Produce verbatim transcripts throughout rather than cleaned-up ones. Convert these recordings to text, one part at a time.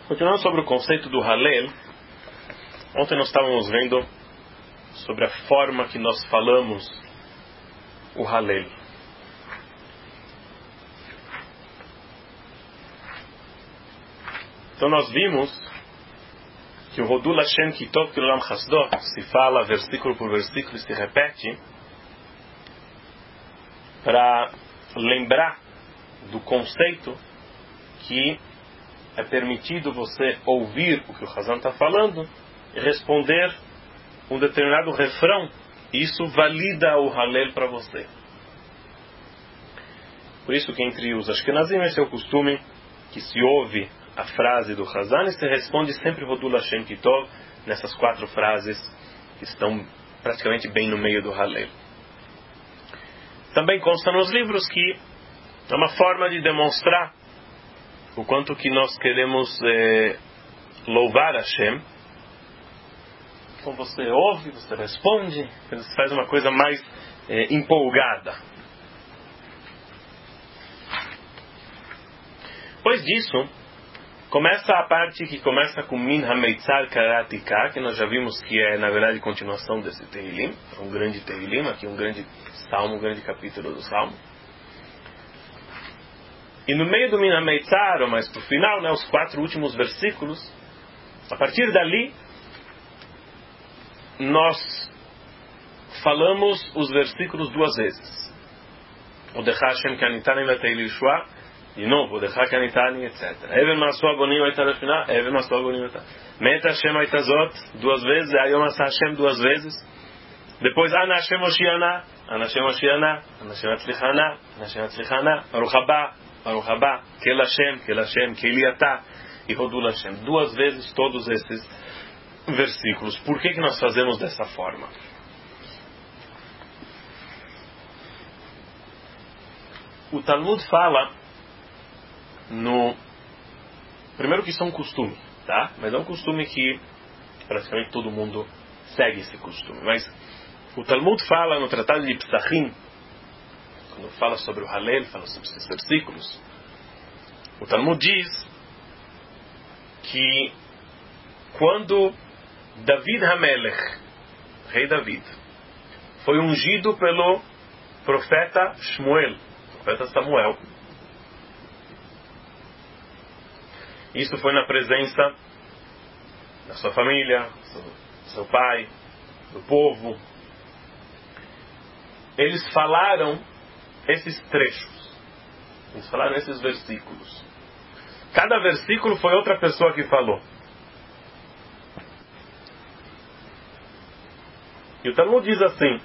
Continuando sobre o conceito do Hallel, ontem nós estávamos vendo sobre a forma que nós falamos o Hallel. Então nós vimos que o Hodul Hashem Kitov Kilolam Chasdo se fala versículo por versículo e se repete para lembrar do conceito que é permitido você ouvir o que o Hazan está falando e responder um determinado refrão. Isso valida o Hallel para você. Por isso que entre os Ashkenazim esse é o costume que se ouve a frase do Hazan e se responde sempre Hodul Hashem Kitov nessas quatro frases que estão praticamente bem no meio do Hallel. Também consta nos livros que é uma forma de demonstrar o quanto que nós queremos eh, louvar Hashem. Então você ouve, você responde, você faz uma coisa mais eh, empolgada. Depois disso, começa a parte que começa com Min HaMeitzar Karatika, que nós já vimos que é, na verdade, continuação desse Tehilim. Um grande Tehilim, aqui um grande salmo, um grande capítulo do salmo. E no meio do Min HaMeitzar, ou mais para o final, né, os quatro últimos versículos, a partir dali, nós falamos os versículos duas vezes. O Decha Hashem Kanitani Vatei Lishua, de novo, o Decha Kanitani, etcétera. Even Masu Agonim Aitarashina, Even Masu Agonim Aitar. Meta Hashem Aitazot, duas vezes, Ayom Asa Hashem, duas vezes. Depois, Ana Hashem Oshiana, Ana Hashem Oshiana, Ana Hashem Atzlichana, Ana Hashem Atzlichana, Baruch Haba, Baruch Haba, Kel Hashem, Kel Hashem, Keliata e Hodul Hashem. Duas vezes todos esses versículos. Por que que nós fazemos dessa forma? O Talmud fala no... Primeiro que isso é um costume, tá? Mas é um costume que praticamente todo mundo segue esse costume. Mas o Talmud fala no Tratado de Psachim, quando fala sobre o Hallel, fala sobre esses versículos, o Talmud diz que quando David HaMelech, rei David, foi ungido pelo profeta Shmuel, profeta Samuel, isso foi na presença da sua família, do seu pai, do povo. Eles falaram esses trechos, eles falaram esses versículos. Cada versículo foi outra pessoa que falou. E o Talmud diz assim: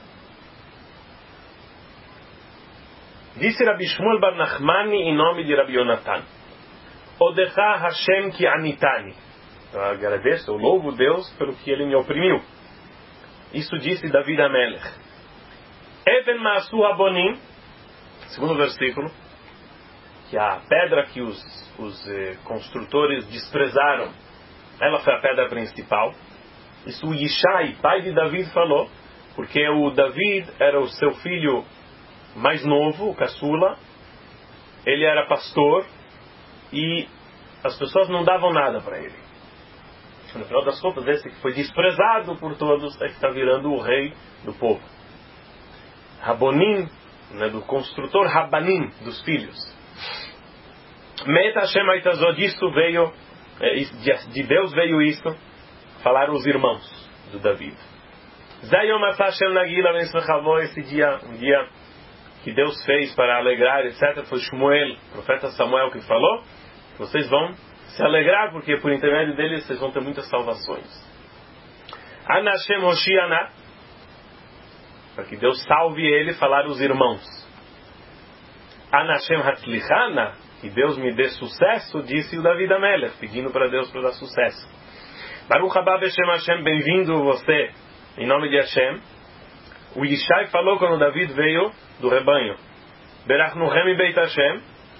disse Rabi Shmuel bar Nachmani em nome de Rabi Yonatan: Odecha Hashem ki anitani. Eu agradeço, eu louvo Deus pelo que Ele me oprimiu. Isso disse David HaMelech. Even Maasu Abonim, segundo versículo, que a pedra que os, os eh, construtores desprezaram, ela foi a pedra principal. Isso o Yishai, pai de David, falou, porque o David era o seu filho mais novo, o caçula, ele era pastor e as pessoas não davam nada para ele. No final das contas, esse que foi desprezado por todos é que está virando o rei do povo. Rabonim, né, do construtor Rabanim, dos filhos. Meta Hashem Aitazod, disso veio, de Deus veio isso, falaram os irmãos do David. Zayom Asa Hashem Nagila Vensmechavó, esse dia, um dia que Deus fez para alegrar, etcétera. Foi Shmuel, profeta Samuel, que falou: vocês vão se alegrar, porque por intermédio deles vocês vão ter muitas salvações. Ana Hashem Hoshiana, para que Deus salve ele, falaram os irmãos. Ana Hashem Hatzlichana, que Deus me dê sucesso, disse o David HaMelech, pedindo para Deus para dar sucesso. Baruch Haba Beshem Hashem, bem-vindo você, em nome de Hashem. O Yishai falou quando David veio do rebanho: Berach Nuhem Beit Hashem,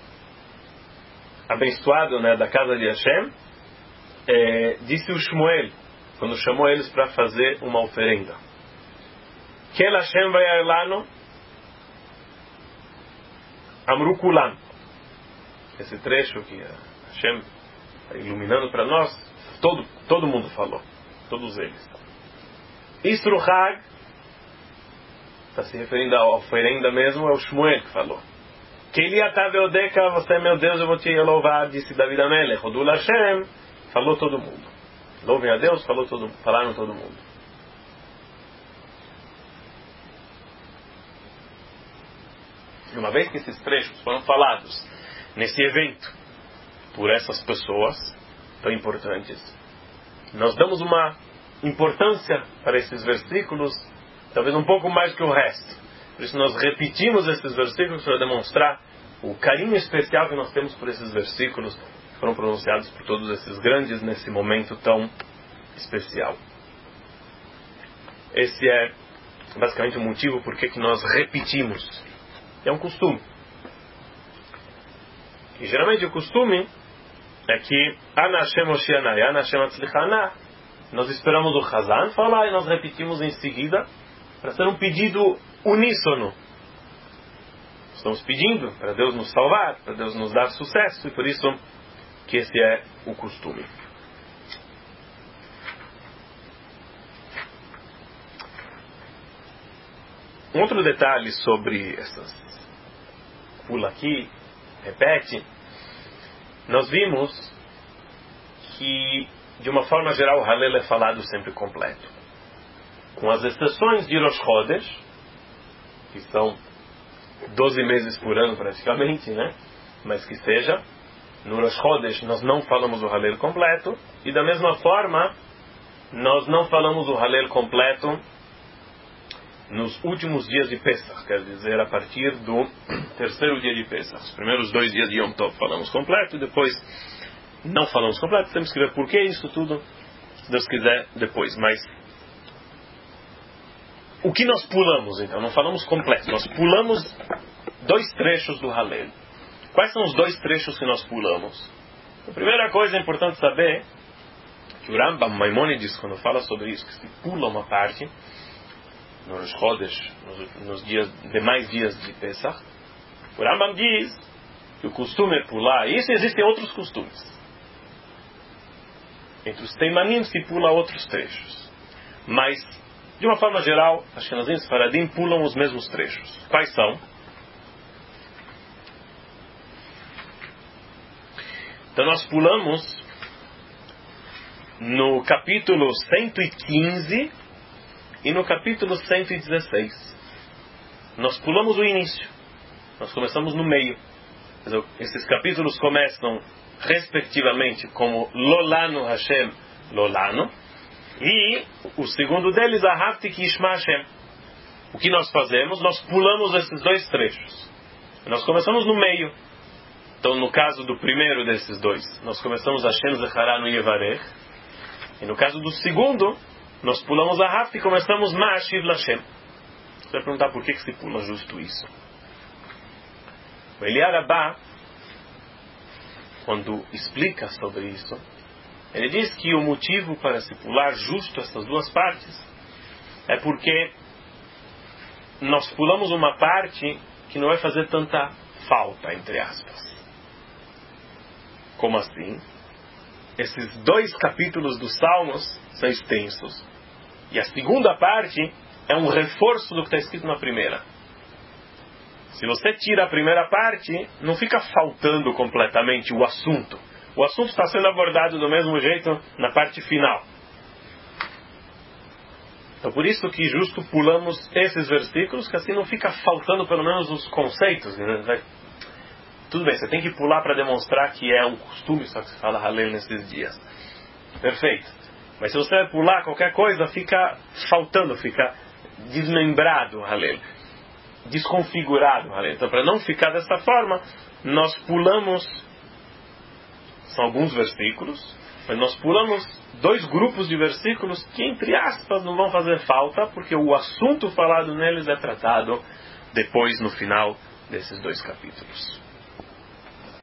abençoado, né, da casa de Hashem. É, disse o Shmuel, quando chamou eles para fazer uma oferenda: Kel Hashem Vayarlano Amru Kulam. Esse trecho que Hashem iluminando para nós, todo, todo mundo falou. Todos eles. Isru Hag, está se referindo à oferenda mesmo, é o Shmuel que falou. Que ele ataveodeca, você é meu Deus, eu vou te louvar, disse David Amelech. Odul Hashem, falou todo mundo. Louvem a Deus, falou todo, falaram todo mundo. E uma vez que esses trechos foram falados nesse evento por essas pessoas tão importantes, nós damos uma importância para esses versículos, talvez um pouco mais que o resto. Por isso nós repetimos esses versículos para demonstrar o carinho especial que nós temos por esses versículos que foram pronunciados por todos esses grandes nesse momento tão especial. Esse é basicamente o motivo por que nós repetimos. É um costume. E geralmente o costume é que Ana Hashem Oshianai, Ana Hashem Atzlichana, nós esperamos o Hazan falar e nós repetimos em seguida para ser um pedido uníssono. Estamos pedindo para Deus nos salvar, para Deus nos dar sucesso, e por isso que esse é o costume. Um outro detalhe sobre essas pula aqui, repete, nós vimos que de uma forma geral o Halel é falado sempre completo, com as exceções de Rosh Chodesh, que são doze meses por ano praticamente, né? Mas que seja, no Rosh Chodesh nós não falamos o Halel completo, e da mesma forma nós não falamos o Halel completo nos últimos dias de Pesach, quer dizer, a partir do terceiro dia de Pesach. Os primeiros dois dias de Yom Tov falamos completo, e depois não falamos completo. Temos que ver por que isso tudo, se Deus quiser, depois. Mas o que nós pulamos, então? Não falamos completo. Nós pulamos dois trechos do Halel. Quais são os dois trechos que nós pulamos? A primeira coisa é importante saber que o Rambam Maimonides, quando fala sobre isso, que se pula uma parte no Rosh Chodesh, nos, nos dias, demais dias de Pesach, o Rambam diz que o costume é pular. E isso existem outros costumes. Entre os Teimanim se pula outros trechos. Mas, de uma forma geral, Ashkenazim e Sfaradim pulam os mesmos trechos. Quais são? Então nós pulamos no capítulo cento e quinze e no capítulo cento e dezesseis. Nós pulamos o início. Nós começamos no meio. Esses capítulos começam respectivamente como Lolanu Hashem Lolanu, e o segundo deles, Ahavti Ki Yishma Hashem. O que nós fazemos? Nós pulamos esses dois trechos. Nós começamos no meio. Então, no caso do primeiro desses dois, nós começamos Hashem Zecharanu Yevarech, e no caso do segundo, nós pulamos Ahavti e começamos Ma'ashiv Lashem. Você vai perguntar por que, que se pula justo isso. O Eliar Abba, quando explica sobre isso, ele diz que o motivo para se pular justo essas duas partes é porque nós pulamos uma parte que não vai fazer tanta falta, entre aspas. Como assim? Esses dois capítulos dos Salmos são extensos. E a segunda parte é um reforço do que está escrito na primeira. Se você tira a primeira parte, não fica faltando completamente o assunto. O assunto está sendo abordado do mesmo jeito na parte final. Então por isso que justo pulamos esses versículos, que assim não fica faltando pelo menos os conceitos. Né? Tudo bem, você tem que pular para demonstrar que é um costume só que se fala Halel nesses dias. Perfeito. Mas se você vai pular qualquer coisa, fica faltando, fica desmembrado o Halel, desconfigurado o Halel. Então, para não ficar dessa forma, nós pulamos, são alguns versículos, mas nós pulamos dois grupos de versículos que, entre aspas, não vão fazer falta, porque o assunto falado neles é tratado depois, no final desses dois capítulos.